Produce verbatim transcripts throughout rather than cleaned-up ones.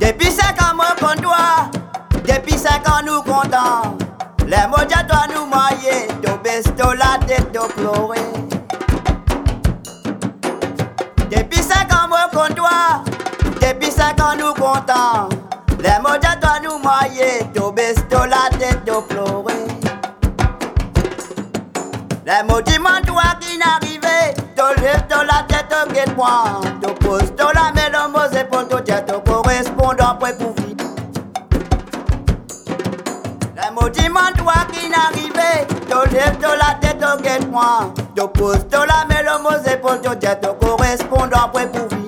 Depuis cinq ans, moi qu'on doit, depuis cinq ans, nous comptons. Les mots doivent nous mailler, to besto la tête, to pleurer. Depuis cinq ans, moi qu'on doit, depuis cinq ans, nous comptons. Les mots doivent nous mailler, to besto la tête, to pleurer. Les mots du monde toi qui n'arrivent, to lève to la tête, to guette-moi. To pose to la main, le mot épaules, to tête, to correspondant, prêt pour vivre. Les mots du monde toi qui n'arrivent, to lève to la tête, to guette-moi. To pose to la main, le mot épaules, to tête, to correspondant, prêt pour vivre.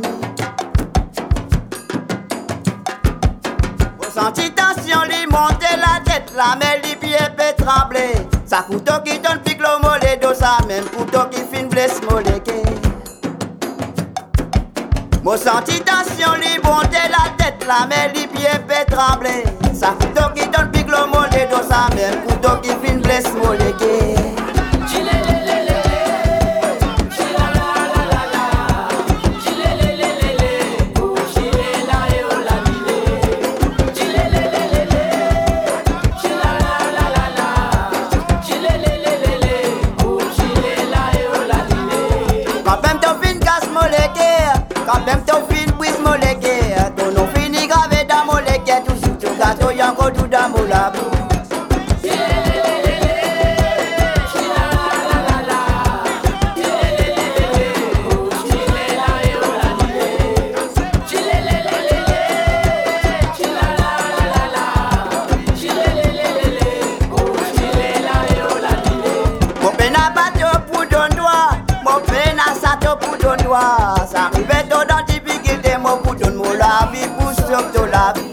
Senti tension, lui monter la tête, la main, les pieds peut trembler. Ça couteau qui donne pique le mollet de ça, même couteau qui fin blesse molégué. Mon senti tension, lui monter la tête, la main, les pieds peut trembler. Ça couteau qui donne pique le mollet de ça, même couteau qui fin blesse molégué. Quand même ton fin brise molégué, ton nom fini gravé dans molégué, tout sous ton gâteau y'a encore tout dans mon labo. Mon peine à bateau pour ton doigt, mon peine à sato pour ton doigt. Ça arrivait dans la difficulté, mon pour ton mot la vie, pour surtout la vie.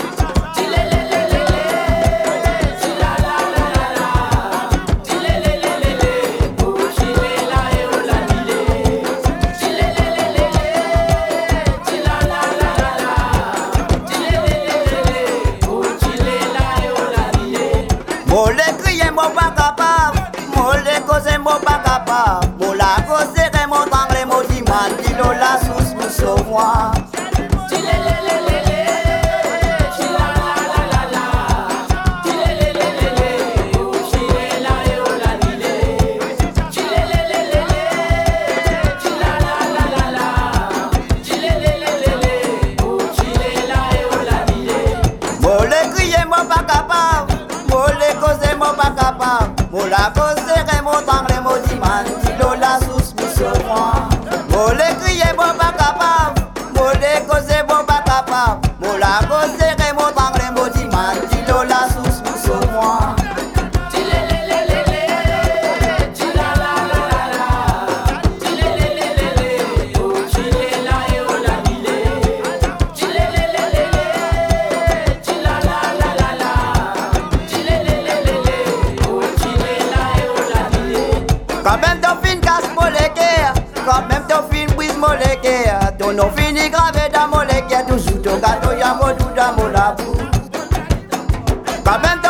Mon les crier, mon pas capable, mon les causer, mon pas capable, mon la causer, mon tangle, mon diman, dilo la sous pour sauvoir. Mon les crier, mon pas capable, mon les causer, mon pas capable, mon la causer, mon tangle, mon diman, dilo la sous pour sauvoir. Mon les crier, mon pas capable, mon les causer, mon pas capable, mon la causer, mon tangle, mon diman, dilo la sous pour sauvoir. Quand même ton fin casse molégué, quand même ton fin brise molégué, ton nom fini gravé dans molégué, tout sous ton gâteau y'a mon tout dans mon labo. Quand même